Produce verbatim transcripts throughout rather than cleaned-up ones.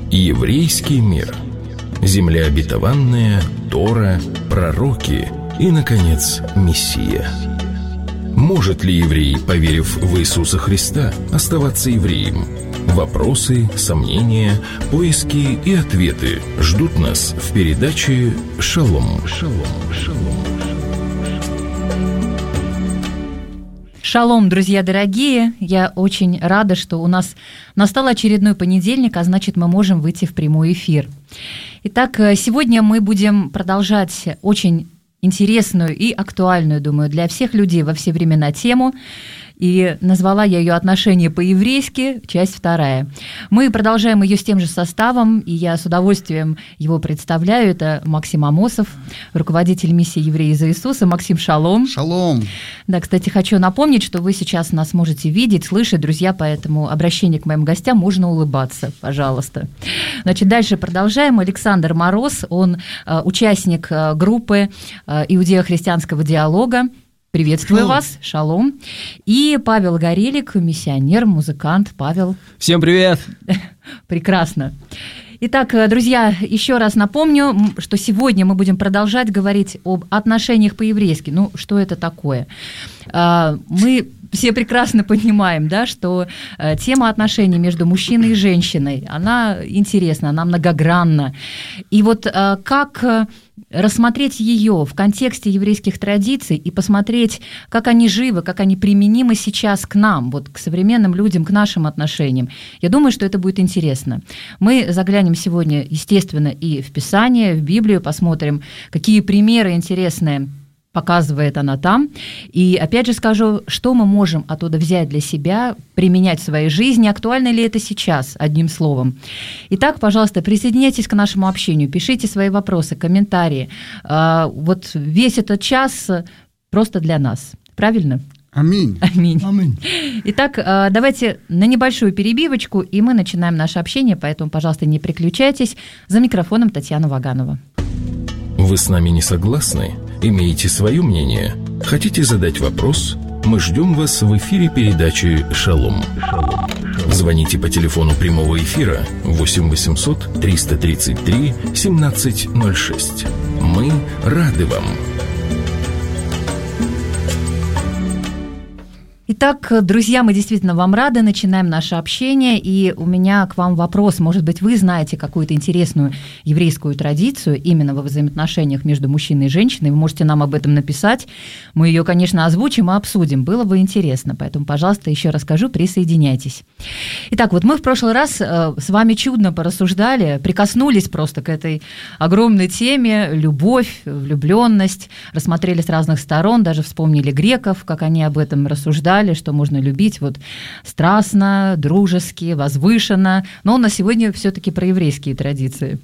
Еврейский мир. Земля обетованная, Тора, пророки и, наконец, Мессия. Может ли еврей, поверив в Иисуса Христа, оставаться евреем? Вопросы, сомнения, поиски и ответы ждут нас в передаче «Шалом». Шалом, шалом. Шалом, друзья дорогие! Я очень рада, что у нас настал очередной понедельник, а значит, мы можем выйти в прямой эфир. Итак, сегодня мы будем продолжать очень интересную и актуальную, думаю, для всех людей во все времена тему. И назвала я ее «Отношения по-еврейски», часть вторая. Мы продолжаем ее с тем же составом, и я с удовольствием его представляю. Это Максим Амосов, руководитель миссии «Евреи за Иисуса». Максим, шалом. Шалом. Да, кстати, хочу напомнить, что вы сейчас нас можете видеть, слышать, друзья, поэтому обращение к моим гостям можно улыбаться, пожалуйста. Значит, дальше продолжаем. Александр Мороз, он э, участник э, группы э, иудео-христианского диалога. Приветствую шалом. Вас, шалом. И Павел Горелик, миссионер, музыкант. Павел. Всем привет. Прекрасно. Итак, друзья, еще раз напомню, что сегодня мы будем продолжать говорить об отношениях по-еврейски. Ну, что это такое? Мы все прекрасно понимаем, да, что тема отношений между мужчиной и женщиной, она интересна, она многогранна. И вот как рассмотреть ее в контексте еврейских традиций и посмотреть, как они живы, как они применимы сейчас к нам, вот к современным людям, к нашим отношениям. Я думаю, что это будет интересно. Мы заглянем сегодня, естественно, и в Писание, в Библию, посмотрим, какие примеры интересные показывает она там. И опять же скажу, что мы можем оттуда взять для себя, применять в своей жизни, актуально ли это сейчас, одним словом. Итак, пожалуйста, присоединяйтесь к нашему общению, пишите свои вопросы, комментарии. Вот весь этот час просто для нас. Правильно? Аминь. Аминь. Аминь. Итак, давайте на небольшую перебивочку, и мы начинаем наше общение, поэтому, пожалуйста, не переключайтесь. За микрофоном Татьяна Ваганова. Вы с нами не согласны? Имеете свое мнение? Хотите задать вопрос? Мы ждем вас в эфире передачи «Шалом». Звоните по телефону прямого эфира восемь восемьсот триста тридцать три семнадцать ноль шесть. Мы рады вам. Итак, друзья, мы действительно вам рады, начинаем наше общение, и у меня к вам вопрос. Может быть, вы знаете какую-то интересную еврейскую традицию именно во взаимоотношениях между мужчиной и женщиной, вы можете нам об этом написать, мы ее, конечно, озвучим и обсудим, было бы интересно, поэтому, пожалуйста, еще расскажу, присоединяйтесь. Итак, вот мы в прошлый раз с вами чудно порассуждали, прикоснулись просто к этой огромной теме, любовь, влюбленность, рассмотрели с разных сторон, даже вспомнили греков, как они об этом рассуждали, что можно любить вот страстно, дружески, возвышенно, но на сегодня все-таки про еврейские традиции.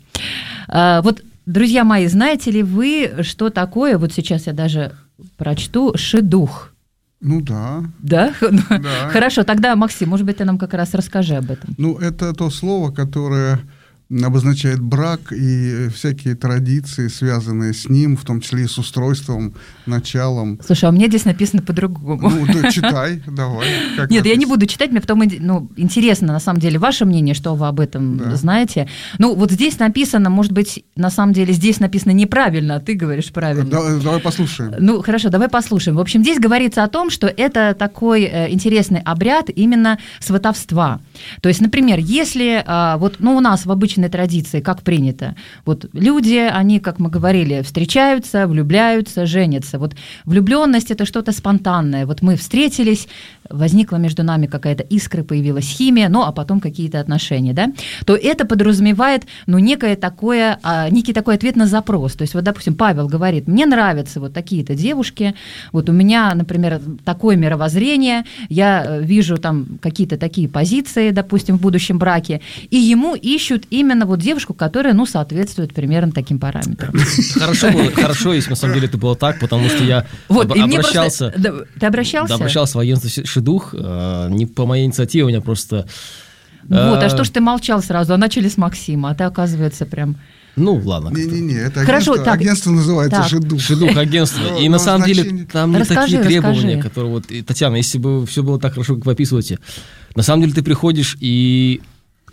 Вот, друзья мои, знаете ли вы, что такое, вот сейчас я даже прочту, шидух? Ну да. Да? Да. Хорошо, тогда, Максим, может быть, ты нам как раз расскажи об этом. Ну, это то слово, которое обозначает брак и всякие традиции, связанные с ним, в том числе и с устройством, началом. Слушай, а у меня здесь написано по-другому. Ну, да, читай, давай. Нет, написано? Я не буду читать, мне потом ну, интересно, на самом деле, ваше мнение, что вы об этом да. знаете. Ну, вот здесь написано, может быть, на самом деле, здесь написано неправильно, а ты говоришь правильно. Да, давай послушаем. Ну, хорошо, давай послушаем. В общем, здесь говорится о том, что это такой э, интересный обряд именно сватовства. То есть, например, если э, вот, ну, у нас в обычной традиции, как принято, вот люди, они, как мы говорили, встречаются, влюбляются, женятся. Вот влюбленность – это что-то спонтанное. Вот мы встретились, возникла между нами какая-то искра, появилась химия, ну, а потом какие-то отношения, да, то это подразумевает, ну, некое такое, а, некий такой ответ на запрос. То есть, вот, допустим, Павел говорит, мне нравятся вот такие-то девушки, вот у меня, например, такое мировоззрение, я вижу там какие-то такие позиции, допустим, в будущем браке, и ему ищут именно вот девушку, которая, ну, соответствует примерно таким параметрам. Хорошо, хорошо, если на самом деле это было так, потому что я вот, об, обращался... Просто... Ты обращался? Да, обращался в агентство «Шидух», э, не по моей инициативе, у меня просто... Э... Вот, а что ж ты молчал сразу? А начали с Максима, а ты, оказывается, прям... Ну, ладно. Не-не-не, это Хорошо, агентство, так, агентство называется так. «Шидух». «Шидух» агентство. И на самом деле там не расскажи, такие требования, расскажи. которые вот... И, Татьяна, если бы все было так хорошо, как вы описываете, на самом деле ты приходишь и...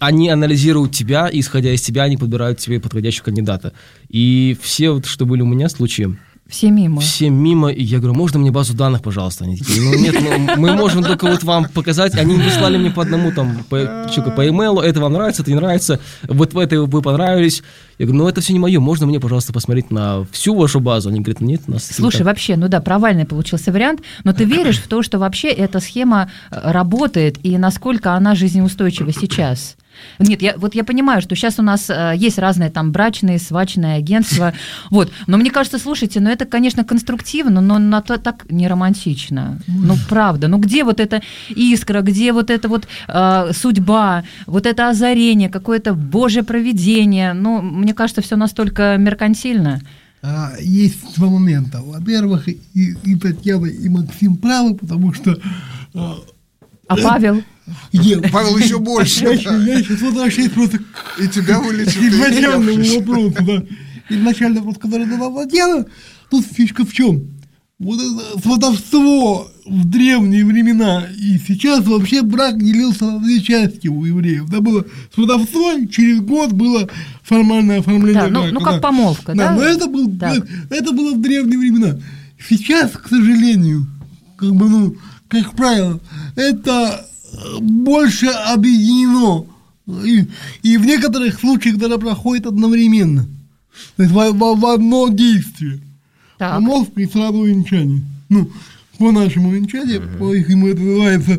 они анализируют тебя, и, исходя из тебя, они подбирают тебе подходящего кандидата. И все, вот, что были у меня случаи, все мимо. Все мимо, и я говорю, можно мне базу данных, пожалуйста? Они такие, ну нет, ну, мы можем только вот вам показать. Они прислали мне по одному, там, по, что, по имейлу, это вам нравится, это не нравится, вот в этой вы понравились. Я говорю, ну это все не мое, можно мне, пожалуйста, посмотреть на всю вашу базу? Они говорят, нет, у нас... Слушай, так. Вообще, ну да, провальный получился вариант, но ты веришь в то, что вообще эта схема работает, и насколько она жизнеустойчива сейчас? Нет, я, вот я понимаю, что сейчас у нас э, есть разные там брачные, свадебные агентства, вот, но мне кажется, слушайте, ну это, конечно, конструктивно, но на то так не романтично, ну правда, ну где вот эта искра, где вот эта вот э, судьба, вот это озарение, какое-то божье провидение, ну, мне кажется, все настолько меркантильно. Есть два момента. Во-первых, и, и Татьяна, и Максим правы, потому что... А Павел? Нет, Павел еще больше. Я, да. я сейчас возвращаюсь просто к и тебя вылечит, изначальному вопросу. Да. Изначальный вопрос, который задала Татьяна, тут фишка в чем? Вот это сватовство в древние времена и сейчас вообще брак делился на две части у евреев. Да, было сватовство, через год было формальное оформление да, ну, брака. Ну, как да. помолвка, да? Да, но это, был, это, это было в древние времена. Сейчас, к сожалению, как бы, ну, как правило, это больше объединено. И, и в некоторых случаях даже проходит одновременно. То есть в, в, в одно действие. Так. Помолвка и сразу венчание. Ну, по нашему венчанию, uh-huh. по их ему это называется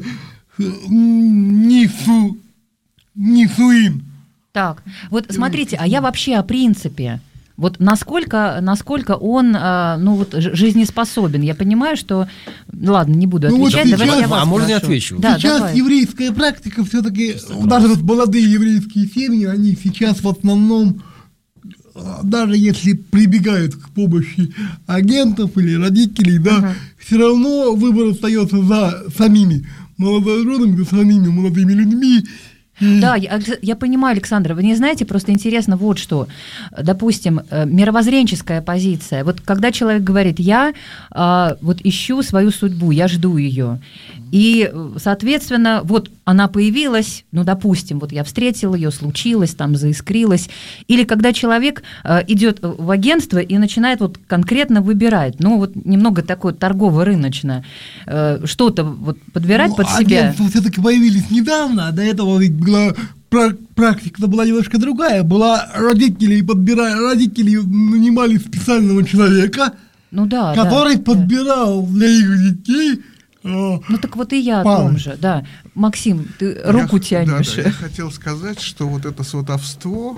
нису, нисуин. Так, вот смотрите, а я вообще о принципе. Вот насколько, насколько он, ну, вот, жизнеспособен. Я понимаю, что... Ладно, не буду отвечать. Ну, вот давайте я вас а можно я спрошу. отвечу? Да, сейчас давай. Еврейская практика все-таки, даже вот молодые еврейские семьи, они сейчас в основном, даже если прибегают к помощи агентов или родителей, да, uh-huh. все равно выбор остается за самими молодоженами, за самими молодыми людьми. Да, я, я понимаю, Александр, вы не знаете, просто интересно вот что, допустим, мировоззренческая позиция, вот когда человек говорит, я а, вот ищу свою судьбу, я жду ее, и, соответственно, вот она появилась, ну, допустим, вот я встретил ее, случилось, там, заискрилось, или когда человек а, идет в агентство и начинает вот конкретно выбирать, ну, вот немного такое торгово-рыночно, а, что-то вот подбирать ну, под себя. Агентства все-таки появились недавно, а до этого ведь была практика была немножко другая. Была родители подбирали, родители нанимали специального человека, ну, да, который да, подбирал да. для их детей. Ну так вот и я о том же, да. Максим, ты руку я, тянешь. Да, да, я хотел сказать, что вот это сватовство,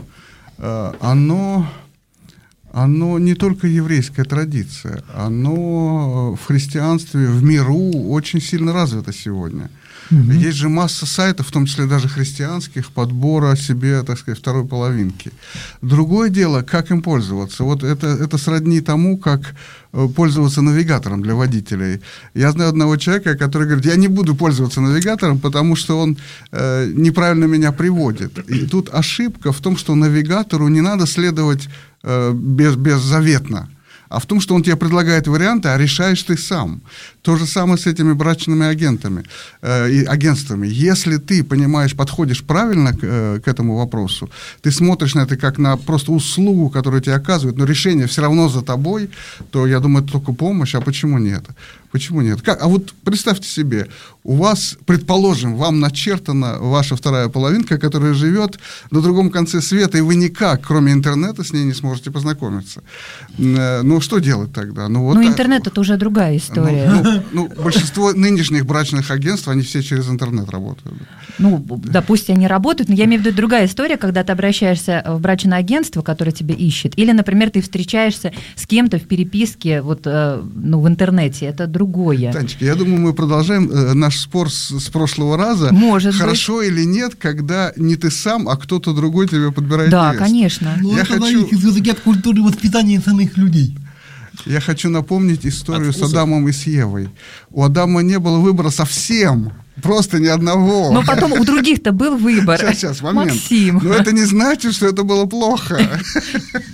оно, оно не только еврейская традиция, оно в христианстве, в миру очень сильно развито сегодня. Mm-hmm. Есть же масса сайтов, в том числе даже христианских, подбора себе, так сказать, второй половинки. Другое дело, как им пользоваться. Вот это, это сродни тому, как пользоваться навигатором для водителей. Я знаю одного человека, который говорит, я не буду пользоваться навигатором, потому что он э, неправильно меня приводит. И тут ошибка в том, что навигатору не надо следовать э, без, беззаветно, а в том, что он тебе предлагает варианты, а решаешь ты сам. То же самое с этими брачными агентами, э, и агентствами. Если ты понимаешь, подходишь правильно к, э, к этому вопросу, ты смотришь на это как на просто услугу, которую тебе оказывают, но решение все равно за тобой, то, я думаю, это только помощь, а почему нет? Почему нет? Как? А вот представьте себе, у вас, предположим, вам начертана ваша вторая половинка, которая живет на другом конце света, и вы никак, кроме интернета, с ней не сможете познакомиться. Ну, что делать тогда? Ну, вот, ну интернет – это уже другая история. Ну, ну, ну, большинство нынешних брачных агентств, они все через интернет работают. Ну, да, пусть они работают, но я имею в виду другая история, когда ты обращаешься в брачное агентство, которое тебя ищет, или, например, ты встречаешься с кем-то в переписке вот, ну, в интернете. Это другое. Танечка, я думаю, мы продолжаем э, наш спор с, с прошлого раза. Может Хорошо быть. Или нет, когда не ты сам, а кто-то другой тебе подбирает да, невесту. конечно. Но я это хочу... зависит все-таки от культуры воспитания самих людей. Я хочу напомнить историю с Адамом и с Евой. У Адама не было выбора совсем. Просто ни одного. Но потом у других-то был выбор. Сейчас, сейчас, момент. Максим. Но это не значит, что это было плохо.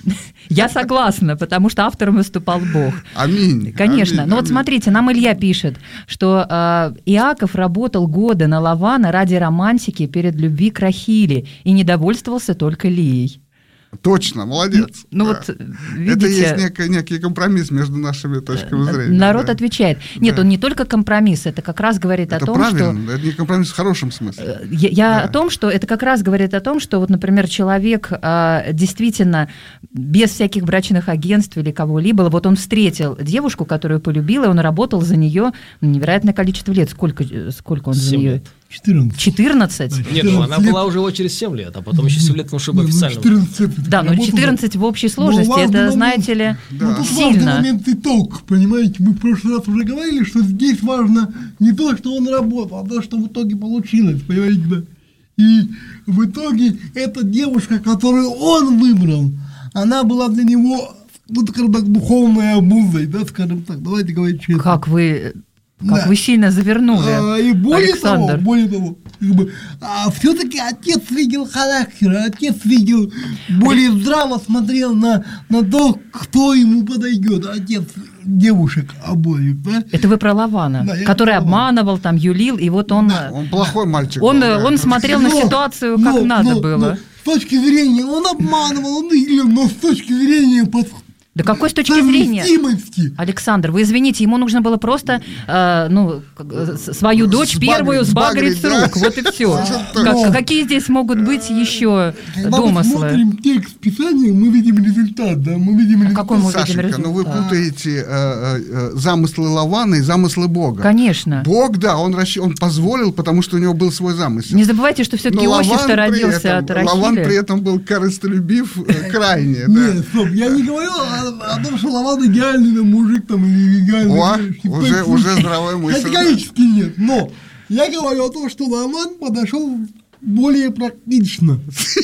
Я согласна, потому что автором выступал Бог. Аминь. Конечно. Аминь, Но вот аминь. смотрите, нам Илья пишет, что э, Иаков работал годы на Лавана ради романтики перед любви к Рахиле и не довольствовался только Лией. Точно, молодец. Ну Да. вот, Это видите... есть некий, некий компромисс между нашими точками зрения. Народ да. отвечает. Нет, Да. он не только компромисс, это как раз говорит Это о том, правильно, что... это не компромисс в хорошем смысле. Я, я Да. о том, что это как раз говорит о том, что вот, например, человек а, действительно без всяких брачных агентств или кого-либо, вот он встретил девушку, которую полюбил, и он работал за нее невероятное количество лет. Сколько, сколько он за Семь нее? лет. четырнадцать. четырнадцать? Нет, ну она четырнадцать была уже вот через семь лет, а потом еще семь лет, ну, чтобы Ну, официально... четырнадцать лет Да, но работал. четырнадцать в общей сложности, важный это, момент. знаете ли, Да. Ну, тут важный сильно. момент итог, понимаете? Мы в прошлый раз уже говорили, что здесь важно не то, что он работал, а то, что в итоге получилось, понимаете, да? И в итоге эта девушка, которую он выбрал, она была для него, ну, скажем так, духовной обузой, да, скажем так, давайте говорить честно. Как вы, как Да. вы сильно завернули, А, и более Александр. того, более того, как бы, а, все-таки отец видел характер, отец видел, более здраво смотрел на, на то, кто ему подойдет, отец девушек обоих, да? Это вы про Лавана, Да, я который про Лавана. обманывал, там, юлил, и вот он... Он плохой мальчик. Он, был, да. он смотрел на Но- ситуацию, как но- надо но- было. но с точки зрения, он обманывал, он видел, но с точки зрения под Да какой с точки зрения? совместимости. Александр, вы извините, ему нужно было просто э, ну, как, э, с- свою дочь Сбагрить, первую сбагрить с сбагрить, рук. да. Вот и все. Но- Какие здесь могут быть еще Когда мы домыслы? смотрим текст Писания, мы видим результат, да, мы видим результат. какой мы видим Сашенька, результат? ну вы путаете э, э, э, замыслы Лавана и замыслы Бога. Конечно. Бог, да, он, расщ- он позволил, потому что у него был свой замысел. Не забывайте, что все-таки Но Иосиф-то Лаван при родился этом- от Лаван при Рахили. этом был корыстолюбив э, крайне. да. Нет, стоп, я не говорю о, о том, что Лаван идеальный там, мужик там, или идеальный... О, девушка. уже- Так, уже здравая мысль, Категорически нет, но я говорю о том, что Лаван подошел более практично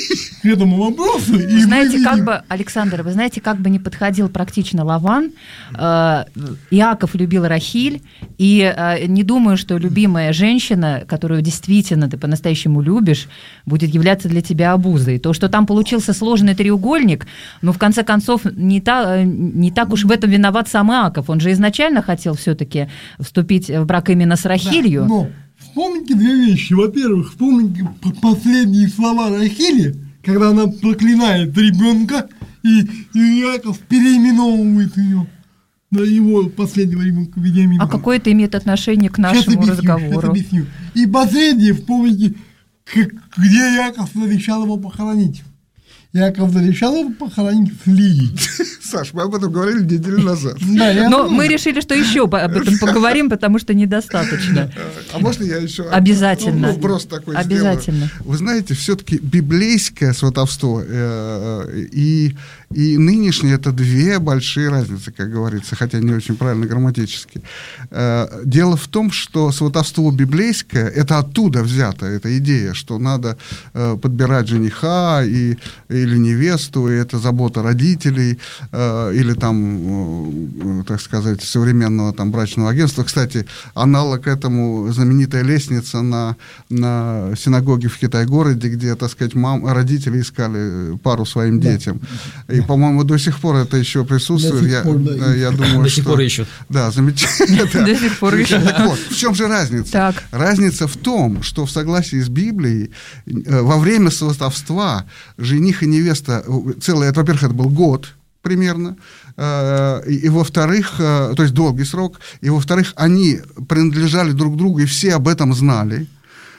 к этому вопросу. И мы Знаете, как видим- бы, Александр, вы знаете, как бы не подходил практично Лаван, э, Иаков любил Рахиль, и э, не думаю, что любимая женщина, которую действительно ты по-настоящему любишь, будет являться для тебя обузой. То, что там получился сложный треугольник, ну, в конце концов, не, та, не так уж в этом виноват сам Иаков. Он же изначально хотел все-таки вступить в брак именно с Рахилью. Да, но вспомните две вещи. Во-первых, вспомните п- последние слова Рахили, когда она проклинает ребенка, и, и Иаков переименовывает ее на его последнего ребенка Вениамина. А какое это имеет отношение к Сейчас нашему объясню, сейчас разговору? объясню. И последнее, вспомните, как- где Иаков завещал его похоронить. Иаков завещал его похоронить с Лией. Саш, мы об этом говорили неделю назад. Да, я Но помню. мы решили, что еще об этом поговорим, потому что недостаточно. А можно я еще Обязательно. вопрос такой Обязательно. сделаю? Вы знаете, все-таки библейское сватовство э, э, и, и нынешнее — это две большие разницы, как говорится, хотя не очень правильно грамматически. Э, Дело в том, что сватовство библейское — это оттуда взято, эта идея, что надо э, подбирать жениха и, или невесту, и это забота родителей, э, или там, э, так сказать, современного там брачного агентства. Кстати, аналог этому знаменитая лестница на, на синагоге в Китай-городе, где, так сказать, мам, родители искали пару своим Да. детям. И, по-моему, до сих пор это еще присутствует. До сих я, пор, да. э, я думаю, До сих что... пор ищут. Да, замечательно. да. До сих пор еще. Так вот, в чем же разница? Так. Разница в том, что в согласии с Библией э, во время сватовства жених и невеста, э, целый, это, во-первых, это был год примерно, э, и, и во-вторых, э, то есть долгий срок, и во-вторых, они принадлежали друг другу, и все об этом знали.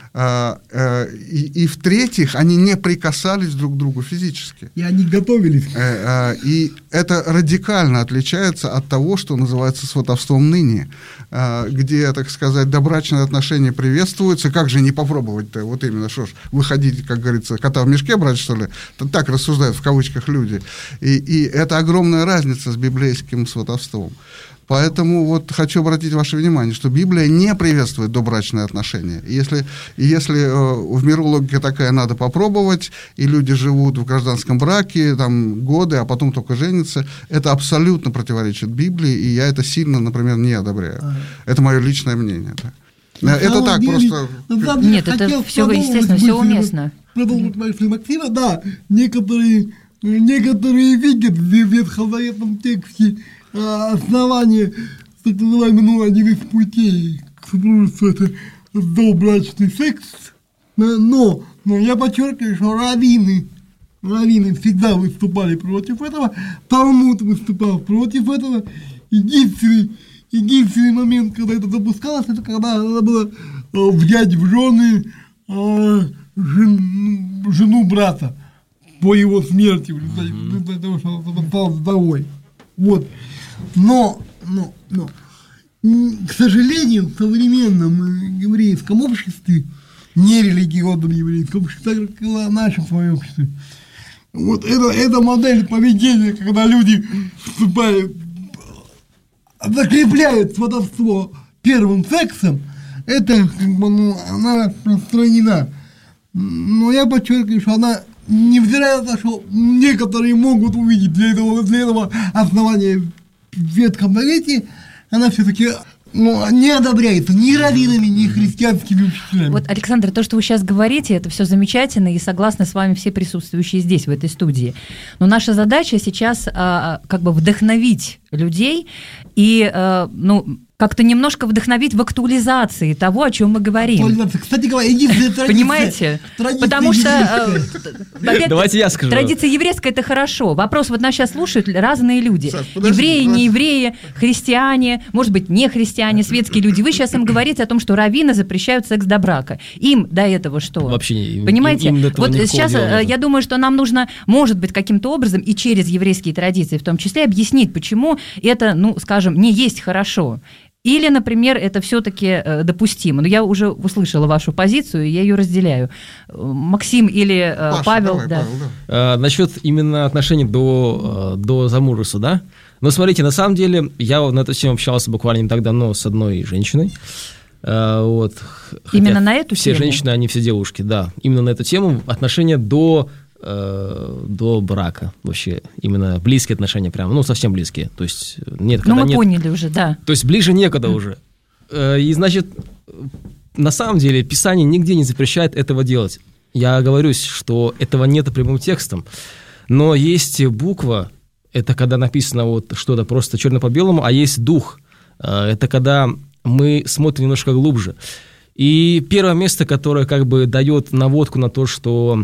Э, э, и, и в-третьих, они не прикасались друг к другу физически. И они готовились. Э, э, И это радикально отличается от того, что называется сватовством ныне, э, где, так сказать, добрачные отношения приветствуются. Как же не попробовать-то? Вот именно, что ж, выходить, как говорится, кота в мешке брать, что ли? Так рассуждают в кавычках люди. И, и это огромная разница с библейским сватовством. Поэтому вот хочу обратить ваше внимание, что Библия не приветствует добрачные отношения. И если, и если э, в миру логика такая, надо попробовать, и люди живут в гражданском браке там, годы, а потом только женятся, это абсолютно противоречит Библии, и я это сильно, например, не одобряю. Ага. Это мое личное мнение. Да. На Это самом так, деле- просто... на самом Нет, деле это хотел всё, продолжить естественно, всё мысль, уместно. Продолжить мысль Максима, да, некоторые некоторые видят в ветхозаветном тексте основание, так называемый, ну, один из путей к супружеству, это добрачный секс, но, но я подчеркиваю, что раввины, раввины всегда выступали против этого, Талмуд выступал против этого. Единственный, единственный момент, когда это допускалось, это когда надо было взять в жены э, жен, жену брата по его смерти, в результате того, что он стал вдовой. Вот. Но, но, но, к сожалению, в современном еврейском обществе, нерелигиозном еврейском обществе, так как и в нашем своем обществе, вот это, это модель поведения, когда люди вступают, закрепляют сватовство первым сексом, это, как бы, ну, она распространена. Но я подчеркиваю, что она, невзирая на то, что некоторые могут увидеть для этого, для этого основания в Ветхом Завете, она все-таки, ну, не одобряется ни раввинами, ни христианскими учителями. Вот, Александр, то, что вы сейчас говорите, это все замечательно, и согласны с вами все присутствующие здесь, в этой студии. Но наша задача сейчас а, как бы вдохновить людей и, а, ну, как-то немножко вдохновить в актуализации того, о чем мы говорим. Кстати говоря, единственная традиция. Понимаете? Традиция Потому что еврейская. Давайте я скажу. Традиция еврейская – это хорошо. Вопрос, вот нас сейчас слушают разные люди. Саш, подожди, евреи, подожди. не евреи, христиане, может быть, не христиане, светские люди. Вы сейчас им говорите о том, что раввины запрещают секс до брака. Им до этого что? Вообще не- Понимаете? им- им до этого Вот никакого сейчас дела э, нет. я думаю, что нам нужно, может быть, каким-то образом и через еврейские традиции в том числе объяснить, почему это, ну, скажем, не есть хорошо. Или, например, это все-таки э, допустимо. Но я уже услышала вашу позицию, и я ее разделяю. Э, Максим или э, Паша, Павел, давай, да. Павел, да. Э, насчет именно отношений до, э, до замужества, да? Но смотрите, на самом деле, я на эту тему общался буквально не так давно с одной женщиной. Э, вот. Именно Хотя на эту все тему? женщины, они все девушки, да. Именно на эту тему отношения до, э, до брака вообще. Именно близкие отношения прям, ну, совсем близкие. То есть нет, Ну, когда мы нет... поняли уже, да. То есть ближе некуда уже. Э, И, значит, на самом деле Писание нигде не запрещает этого делать. Я оговорюсь, что этого нет прямым текстом, но есть буква, это когда написано вот что-то просто черно по белому, а есть дух, Э, это когда мы смотрим немножко глубже. И первое место, которое как бы дает наводку на то, что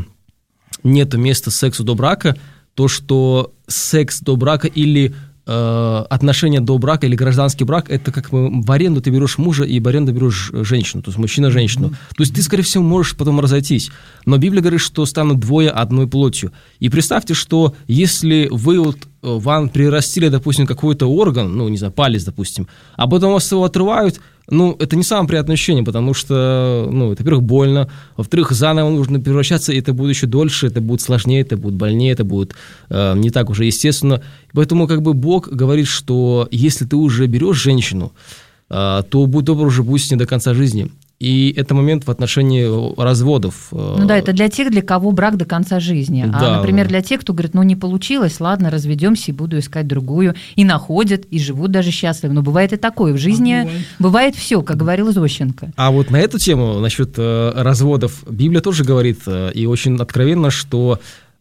нет места сексу до брака, то, что секс до брака или э, отношения до брака или гражданский брак, это как бы в аренду ты берешь мужа и в аренду берешь женщину, то есть мужчина женщину. То есть ты, скорее всего, можешь потом разойтись. Но Библия говорит, что станут двое одной плотью. И представьте, что если вы вот э, вам прирастили, допустим, какой-то орган, ну, не знаю, палец, допустим, а потом вас его отрывают, ну, это не самое приятное ощущение, потому что, ну, это, во-первых, больно, во-вторых, заново нужно превращаться, и это будет еще дольше, это будет сложнее, это будет больнее, это будет э, не так уже естественно. Поэтому, как бы, Бог говорит, что если ты уже берешь женщину, э, то будь добр, уже будь с ней до конца жизни. И это момент в отношении разводов. Ну да, это для тех, для кого брак до конца жизни. Да. А, например, для тех, кто говорит, ну не получилось, ладно, разведемся и буду искать другую. И находят, и живут даже счастливо. Но бывает и такое. В жизни А бывает. бывает все, как говорил Зощенко. А вот на эту тему, насчет э, разводов, Библия тоже говорит, э, и очень откровенно, что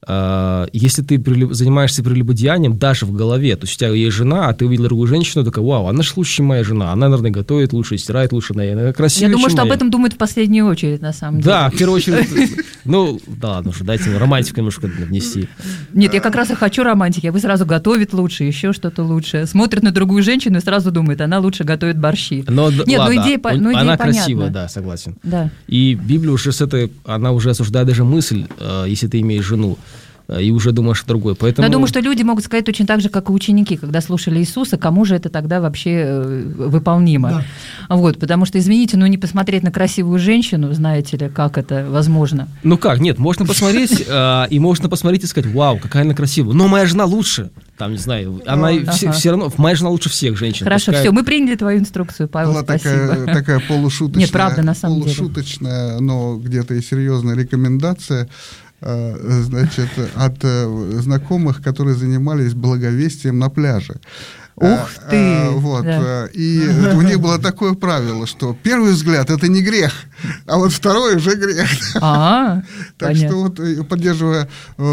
э, если ты прелюб- занимаешься прелюбодеянием даже в голове, то есть у тебя есть жена, а ты увидел другую женщину, такая, вау, она же лучше, чем моя жена, она, наверное, готовит лучше, стирает лучше, она красивее, Я думаю, чем что об моя». этом думают в последнюю очередь, на самом деле. Да, в первую очередь. Ну, да ладно уже, дайте мне романтику немножко внести. Нет, я как раз и хочу романтики, а вы сразу готовит лучше, еще что-то лучше. Смотрит на другую женщину и сразу думает, она лучше готовит борщи. Но, д- Нет, ладно, ну идея, по- ну, идея она понятна. красивая, да, согласен. Да. И Библия уже с этой, она уже осуждает даже мысль, э, если ты имеешь жену, э, и уже думаешь о другой. Поэтому... Но я думаю, что люди могут сказать точно так же, как и ученики, когда слушали Иисуса, кому же это тогда вообще э, выполнимо. Вот, потому что, извините, ну не посмотреть на красивую женщину, знаете ли, как это возможно. Ну как, нет, можно посмотреть, э, и можно посмотреть и сказать, вау, какая она красивая, но моя жена лучше. Там, не знаю, она Ага. все, все равно, моя жена лучше всех женщин. Хорошо, Пускай- все, мы приняли твою инструкцию, Павел, Была спасибо. такая, такая полушуточная, Нет, правда, на самом деле. полушуточная, но где-то и серьезная рекомендация, э, значит, от э, знакомых, которые занимались благовестием на пляже. Ух ты! Э, Вот. Да. э, И у них было такое правило, что первый взгляд – это не грех. А вот второй уже грех. А, так что вот, поддерживая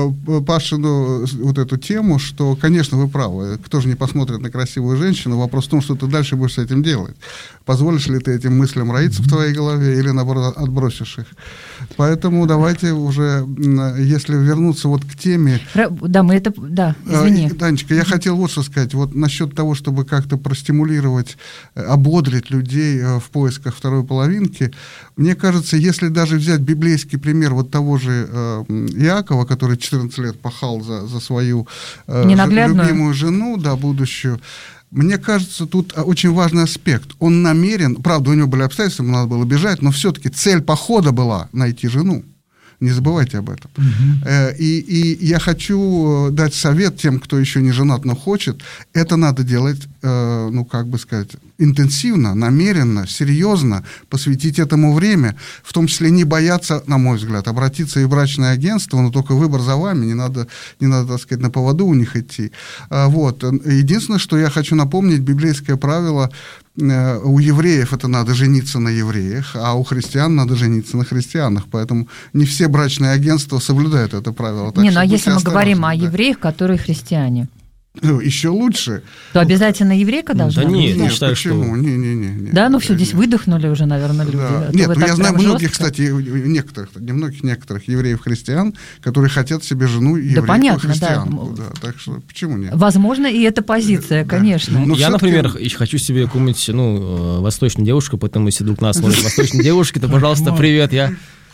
Пашину вот эту тему, что, конечно, вы правы, кто же не посмотрит на красивую женщину, вопрос в том, что ты дальше будешь с этим делать. Позволишь ли ты этим мыслям роиться в твоей голове или, наоборот, отбросишь их. Поэтому давайте уже, если вернуться вот к теме... Да, мы это... Да, извини. Данечка, я хотел вот что сказать. Вот насчет того, чтобы как-то простимулировать, ободрить людей в поисках второй половинки, мне кажется, если даже взять библейский пример вот того же Иакова, который четырнадцать лет пахал за, за свою любимую жену, да, будущую, мне кажется, тут очень важный аспект. Он намерен, правда, у него были обстоятельства, ему надо было бежать, но все-таки цель похода была найти жену. Не забывайте об этом. Uh-huh. И, и я хочу дать совет тем, кто еще не женат, но хочет. Это надо делать, ну, как бы сказать, интенсивно, намеренно, серьезно, посвятить этому время, в том числе не бояться, на мой взгляд, обратиться и в брачное агентство, но только выбор за вами, не надо, не надо, так сказать, на поводу у них идти. Вот. Единственное, что я хочу напомнить, библейское правило: у евреев это надо жениться на евреях, а у христиан надо жениться на христианах, поэтому не все брачные агентства соблюдают это правило. Не, ну а если мы говорим о да. евреях, которые христиане? Еще лучше. То обязательно еврейка должна да быть? Нет, нет, считаю, почему? Что... Не, не, не, не. Да, ну все, здесь выдохнули уже, наверное, люди. Да. А нет, ну я знаю многих, жестко. кстати, некоторых, не многих, некоторых евреев-христиан, которые хотят себе жену еврейку-христианку. Да, да, так что почему нет? Возможно, и эта позиция, да. конечно. Ну, я, например, хочу себе какую-нибудь, ну, восточную девушку, поэтому если вдруг нас смотрят восточные девушки, то, пожалуйста, привет, я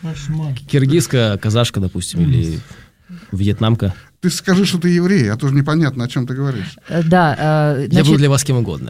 киргизка, казашка, допустим, или вьетнамка. Ты скажи, что ты еврей, а то же непонятно, о чем ты говоришь. Да. Значит, я буду для вас кем угодно.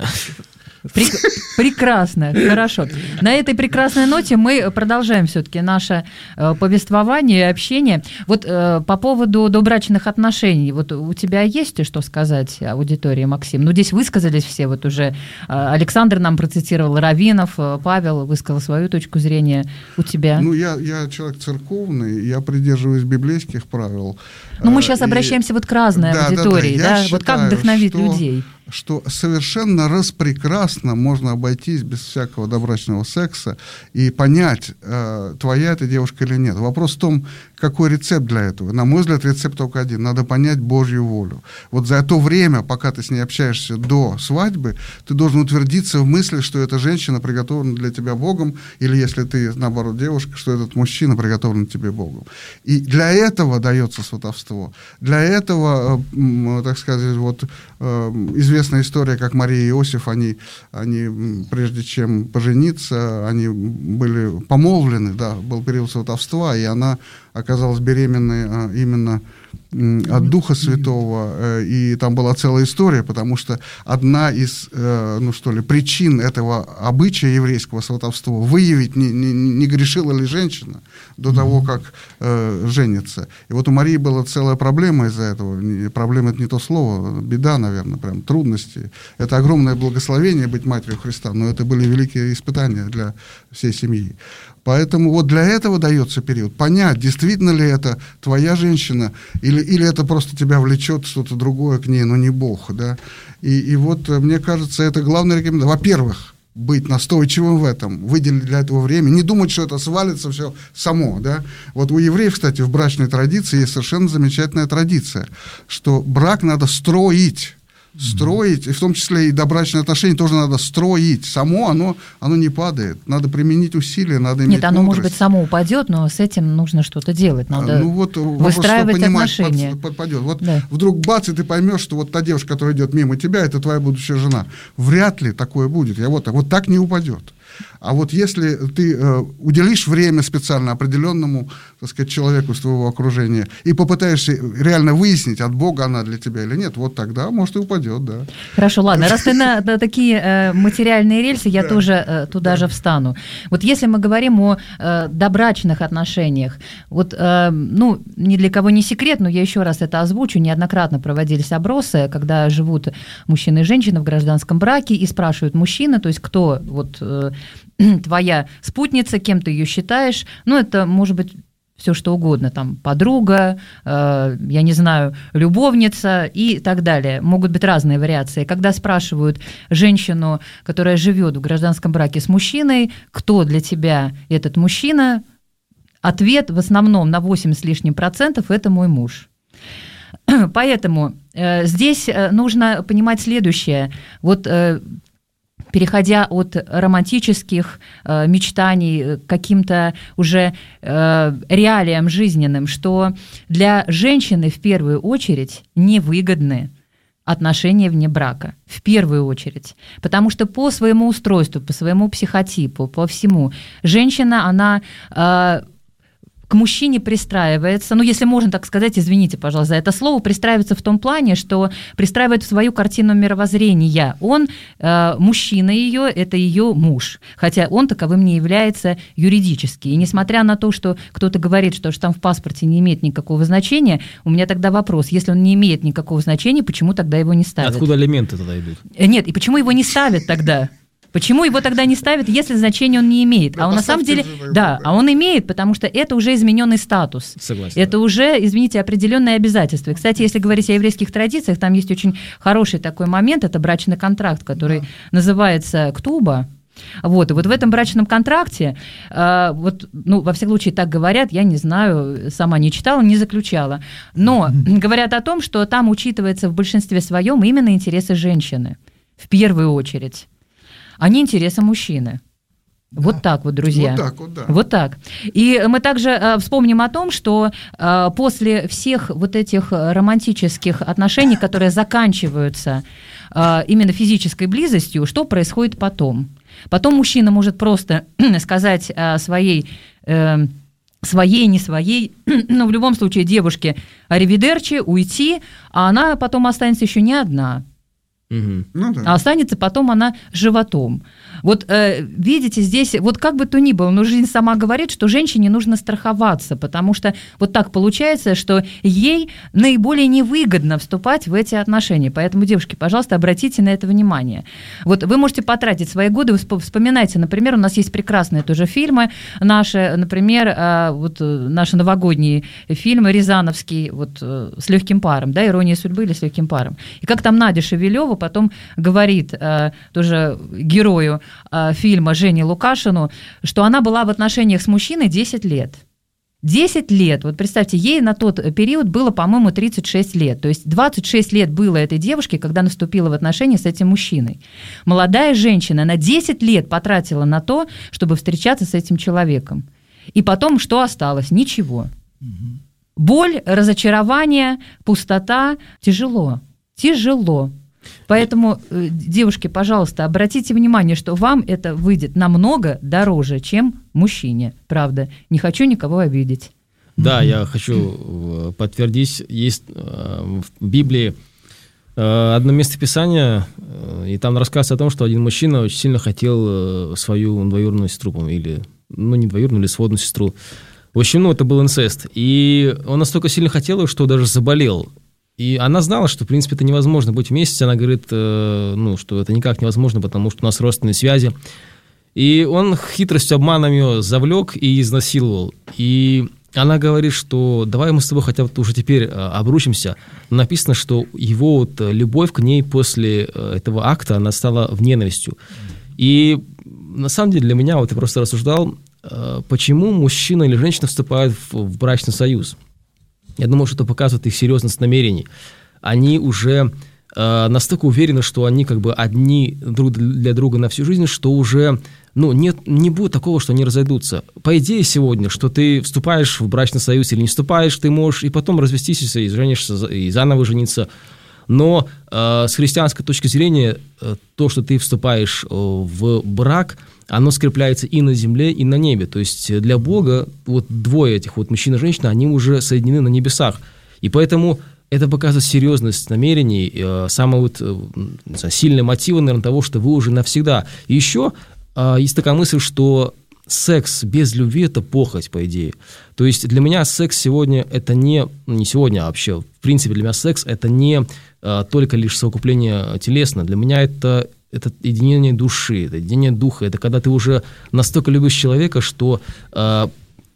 Прек- прекрасно, хорошо. На этой прекрасной ноте мы продолжаем все-таки наше э, повествование и общение. Вот э, по поводу добрачных отношений, вот у тебя есть что сказать аудитории, Максим? Ну, здесь высказались все, вот уже э, Александр нам процитировал раввинов, э, Павел высказал свою точку зрения. У тебя? Ну, я, я человек церковный, я придерживаюсь библейских правил. Ну, мы сейчас и... обращаемся вот к разной да, аудитории, да, да. да? Считаю, вот как вдохновить что... людей? что совершенно распрекрасно можно обойтись без всякого добрачного секса и понять, э, твоя эта девушка или нет. Вопрос в том, какой рецепт для этого. На мой взгляд, рецепт только один. Надо понять Божью волю. Вот за то время, пока ты с ней общаешься до свадьбы, ты должен утвердиться в мысли, что эта женщина приготовлена для тебя Богом, или если ты, наоборот, девушка, что этот мужчина приготовлен тебе Богом. И для этого дается сватовство. Для этого, э, так сказать, вот э, известная история, как Мария и Иосиф, они, они прежде чем пожениться, они были помолвлены, да, был период сватовства, и она оказалась беременной а, именно м, от Духа Святого, э, и там была целая история, потому что одна из, э, ну что ли, причин этого обычая еврейского сватовства выявить, не, не, не грешила ли женщина до того, как э, женится. И вот у Марии была целая проблема из-за этого. Проблема — это не то слово, беда, наверное, прям трудности. Это огромное благословение быть матерью Христа, но это были великие испытания для всей семьи. Поэтому вот для этого дается период. Понять, действительно ли это твоя женщина, или, или это просто тебя влечет что-то другое к ней, но не Бог. Да? И, и вот, мне кажется, это главная рекомендация. Во-первых, быть настойчивым в этом, выделить для этого время, не думать, что это свалится все само. Да? Вот у евреев, кстати, в брачной традиции есть совершенно замечательная традиция, что брак надо строить. Строить, и в том числе и добрачные отношения тоже надо строить. Само оно, оно не падает. Надо применить усилия, надо иметь Нет, оно, мудрость. может быть, само упадет, но с этим нужно что-то делать. Надо ну, вот, выстраивать вопрос, отношения. Под, подпадет. Вот да. Вдруг бац, и ты поймешь, что вот та девушка, которая идет мимо тебя, это твоя будущая жена. Вряд ли такое будет. Я вот, так, вот так не упадет. А вот если ты э, уделишь время специально определенному, так сказать, человеку из твоего окружения и попытаешься реально выяснить, от Бога она для тебя или нет, вот тогда, может, и упадет, да. Хорошо, ладно, раз ты на, на такие э, материальные рельсы, я да. тоже э, туда да. же встану. Вот если мы говорим о э, добрачных отношениях, вот, э, ну, ни для кого не секрет, но я еще раз это озвучу, неоднократно проводились опросы, когда живут мужчина и женщина в гражданском браке, и спрашивают мужчины, то есть кто вот... Э, твоя спутница, кем ты ее считаешь, ну, это, может быть, все что угодно, там подруга, э, я не знаю, любовница и так далее. Могут быть разные вариации. Когда спрашивают женщину, которая живет в гражданском браке с мужчиной, кто для тебя этот мужчина, ответ в основном на восемьдесят с лишним процентов – это мой муж. Поэтому э, здесь нужно понимать следующее. Вот э, переходя от романтических э, мечтаний к каким-то уже э, реалиям жизненным, что для женщины в первую очередь невыгодны отношения вне брака, в первую очередь. Потому что по своему устройству, по своему психотипу, по всему, женщина, она... Э, к мужчине пристраивается, ну, если можно так сказать, извините, пожалуйста, за это слово, пристраивается в том плане, что пристраивает в свою картину мировоззрения. Он, э, мужчина ее, это ее муж, хотя он таковым не является юридически. И несмотря на то, что кто-то говорит, что штамп в паспорте не имеет никакого значения, у меня тогда вопрос, если он не имеет никакого значения, почему тогда его не ставят? Откуда алименты тогда идут? Нет, и почему его не ставят тогда? Почему его тогда не ставят, если значения он не имеет? Да, а он на самом деле, да, а он имеет, потому что это уже измененный статус. Согласен. Это уже, извините, определенные обязательства. И, кстати, если говорить о еврейских традициях, там есть очень хороший такой момент, это брачный контракт, который да. называется «ктуба». Вот, и вот в этом брачном контракте, э, вот, ну, во всяком случае, так говорят, я не знаю, сама не читала, не заключала, но говорят о том, что там учитывается в большинстве своем именно интересы женщины, в первую очередь, а не интересы мужчины. Да. Вот так вот, друзья. Вот так вот, да. Вот так. И мы также э, вспомним о том, что э, после всех вот этих романтических отношений, которые заканчиваются э, именно физической близостью, что происходит потом? Потом мужчина может просто сказать э, своей... Э, своей, не своей, но в любом случае девушке аривидерчи, уйти, а она потом останется еще не одна. Угу. Ну, да. А останется потом она животом. Вот э, видите, здесь, вот как бы то ни было, но жизнь сама говорит, что женщине нужно страховаться, потому что вот так получается, что ей наиболее невыгодно вступать в эти отношения. Поэтому, девушки, пожалуйста, обратите на это внимание. Вот вы можете потратить свои годы, вы вспоминайте, например, у нас есть прекрасные тоже фильмы наши, например, э, вот наши новогодние фильмы рязановские, вот э, с легким паром, да, «Ирония судьбы» или «С легким паром». И как там Надя Шевелева потом говорит э, тоже герою э, фильма Жене Лукашину, что она была в отношениях с мужчиной десять лет. десять лет. Вот представьте, ей на тот период было, по-моему, тридцать шесть лет. То есть двадцать шесть лет было этой девушке, когда она вступила в отношения с этим мужчиной. Молодая женщина на десять лет потратила на то, чтобы встречаться с этим человеком. И потом что осталось? Ничего. Боль, разочарование, пустота. Тяжело. Тяжело. Поэтому, девушки, пожалуйста, обратите внимание, что вам это выйдет намного дороже, чем мужчине. Правда, не хочу никого обидеть. Да, я хочу подтвердить, есть в Библии одно местописание, и там рассказывается о том, что один мужчина очень сильно хотел свою двоюродную сестру, или, ну, не двоюродную, или сводную сестру. В общем, ну, это был инцест. И он настолько сильно хотел ее, что даже заболел. И она знала, что, в принципе, это невозможно быть вместе. Она говорит, э, ну, что это никак невозможно, потому что у нас родственные связи. И он хитростью, обманом ее завлек и изнасиловал. И она говорит, что давай мы с тобой хотя бы уже теперь э, обручимся. Написано, что его вот любовь к ней после э, этого акта, она стала в ненавистью. И на самом деле для меня, вот я просто рассуждал, э, почему мужчина или женщина вступают в, в брачный союз. Я думаю, что это показывает их серьезность намерений. Они уже э, настолько уверены, что они как бы одни друг для друга на всю жизнь, что уже ну, нет, не будет такого, что они разойдутся. По идее сегодня, что ты вступаешь в брачный союз или не вступаешь, ты можешь и потом развестись, и женишься, и заново жениться. Но э, с христианской точки зрения э, то, что ты вступаешь э, в брак, оно скрепляется и на земле, и на небе. То есть для Бога вот двое этих вот мужчин и женщина, они уже соединены на небесах. И поэтому это показывает серьезность намерений, э, самые вот, э, сильные мотивы, наверное, того, что вы уже навсегда. И еще э, есть такая мысль, что секс без любви – это похоть, по идее. То есть для меня секс сегодня – это не, не сегодня, а вообще, в принципе, для меня секс – это не а, только лишь совокупление телесное. Для меня это, это единение души, это единение духа. Это когда ты уже настолько любишь человека, что а,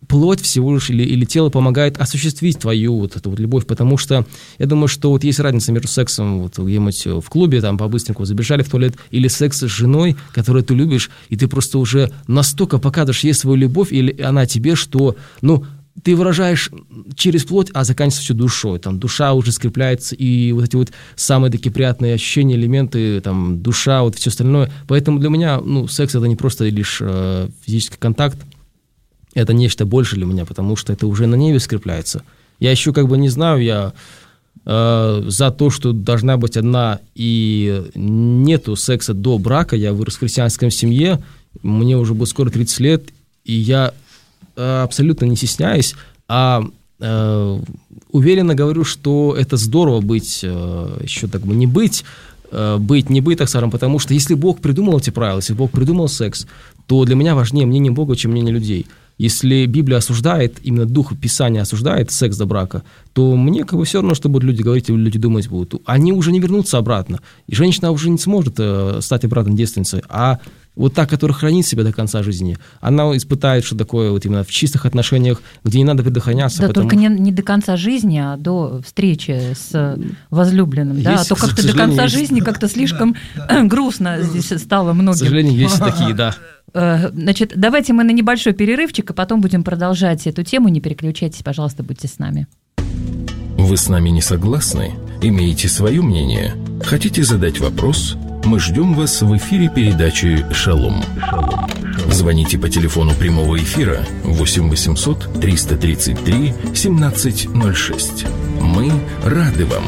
плоть всего лишь или, или тело помогает осуществить твою вот эту вот любовь, потому что я думаю, что вот есть разница между сексом вот где-нибудь в клубе, там по-быстренькому забежали в туалет, или секс с женой, которую ты любишь, и ты просто уже настолько показываешь ей свою любовь, или она тебе, что, ну, ты выражаешь через плоть, а заканчивается все душой. Там душа уже скрепляется, и вот эти вот самые такие приятные ощущения, элементы, там, душа, вот все остальное. Поэтому для меня, ну, секс — это не просто лишь э, физический контакт, это нечто больше для меня, потому что это уже на небе скрепляется. Я еще как бы не знаю, я э, за то, что должна быть одна, и нету секса до брака. Я вырос в христианской семье, мне уже будет скоро тридцать лет, и я абсолютно не стесняюсь, а э, уверенно говорю, что это здорово быть, э, еще так бы не быть, э, быть, не быть, так скажем, потому что если Бог придумал эти правила, если Бог придумал секс, то для меня важнее мнение Бога, чем мнение людей. Если Библия осуждает, именно Дух Писания осуждает секс до брака, то мне как бы все равно, что будут люди говорить, и люди думать будут. Они уже не вернутся обратно, и женщина уже не сможет э, стать обратно девственницей, а вот та, которая хранит себя до конца жизни, она испытает, что такое вот именно в чистых отношениях, где не надо предохраняться. Да, потому... только не, не до конца жизни, а до встречи с возлюбленным. Есть, да? А то как-то до конца есть... жизни как-то слишком грустно здесь стало многим. К сожалению, есть такие, да. Значит, давайте мы на небольшой перерывчик, и потом будем продолжать эту тему. Не переключайтесь, пожалуйста, будьте с нами. Вы с нами не согласны? Имеете свое мнение? Хотите задать вопрос? Мы ждем вас в эфире передачи «Шалом». Звоните по телефону прямого эфира восемь восемьсот триста тридцать три семнадцать ноль шесть. Мы рады вам.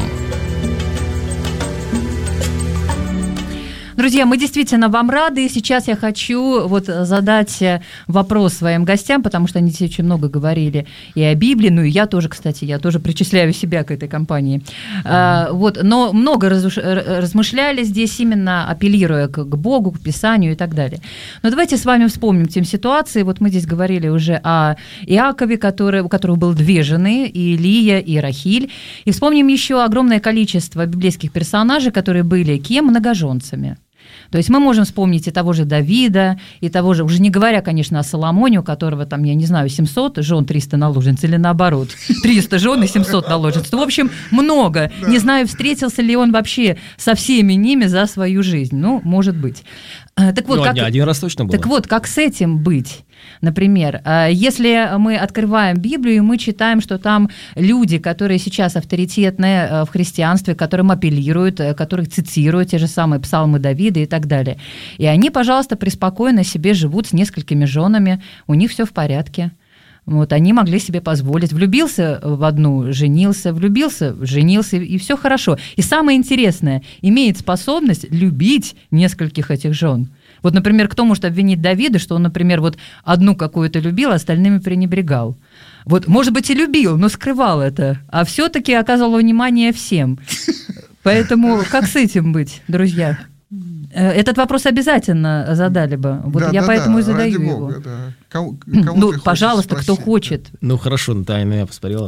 Друзья, мы действительно вам рады, и сейчас я хочу вот задать вопрос своим гостям, потому что они здесь очень много говорили и о Библии, ну и я тоже, кстати, я тоже причисляю себя к этой компании. Mm-hmm. А, вот, но много разуш... размышляли здесь, именно апеллируя к, к Богу, к Писанию и так далее. Но давайте с вами вспомним тем ситуации. Вот мы здесь говорили уже о Иакове, который, у которого было две жены, и Лия, и Рахиль, и вспомним еще огромное количество библейских персонажей, которые были кем? Многоженцами. То есть мы можем вспомнить и того же Давида, и того же, уже не говоря, конечно, о Соломоне, у которого там, я не знаю, семьсот жен, триста наложниц, или наоборот, триста жен и семьсот наложниц. Ну, в общем, много. Не знаю, встретился ли он вообще со всеми ними за свою жизнь. Ну, может быть. Так вот, ну, как, один раз точно было. Так вот, как с этим быть? Например, если мы открываем Библию, и мы читаем, что там люди, которые сейчас авторитетные в христианстве, которым апеллируют, которых цитируют, те же самые псалмы Давида и так далее, и они, пожалуйста, преспокойно себе живут с несколькими женами, у них все в порядке. Вот, они могли себе позволить. Влюбился в одну, женился, влюбился, женился, и все хорошо. И самое интересное, имеет способность любить нескольких этих жен. Вот, например, кто может обвинить Давида, что он, например, вот одну какую-то любил, а остальными пренебрегал? Вот, может быть, и любил, но скрывал это, а все-таки оказывал внимание всем. Поэтому как с этим быть, друзья? Этот вопрос обязательно задали бы. Вот да, я да, поэтому да, и задаю ради его. Бога, да. Кого, кого ну, пожалуйста, кто хочет. Ну, хорошо, Наталья, я поспорила.